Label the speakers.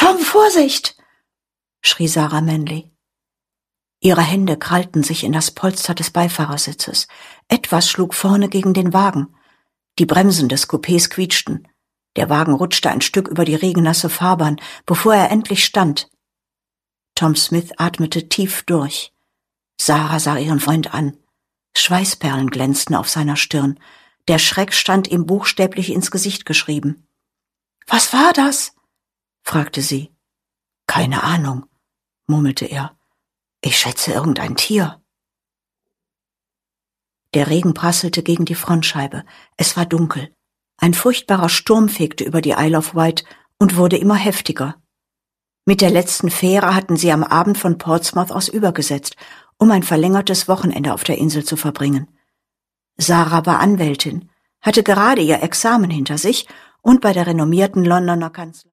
Speaker 1: Tom, Vorsicht!« schrie Sarah Manley. Ihre Hände krallten sich in das Polster des Beifahrersitzes. Etwas schlug vorne gegen den Wagen. Die Bremsen des Coupés quietschten. Der Wagen rutschte ein Stück über die regennasse Fahrbahn, bevor er endlich stand. Tom Smith atmete tief durch. Sarah sah ihren Freund an. Schweißperlen glänzten auf seiner Stirn. Der Schreck stand ihm buchstäblich ins Gesicht geschrieben. »Was war das?« fragte sie. »Keine Ahnung«, murmelte er. »Ich schätze irgendein Tier.« Der Regen prasselte gegen die Frontscheibe. Es war dunkel. Ein furchtbarer Sturm fegte über die Isle of Wight und wurde immer heftiger. Mit der letzten Fähre hatten sie am Abend von Portsmouth aus übergesetzt, um ein verlängertes Wochenende auf der Insel zu verbringen. Sarah war Anwältin, hatte gerade ihr Examen hinter sich und bei der renommierten Londoner Kanzlei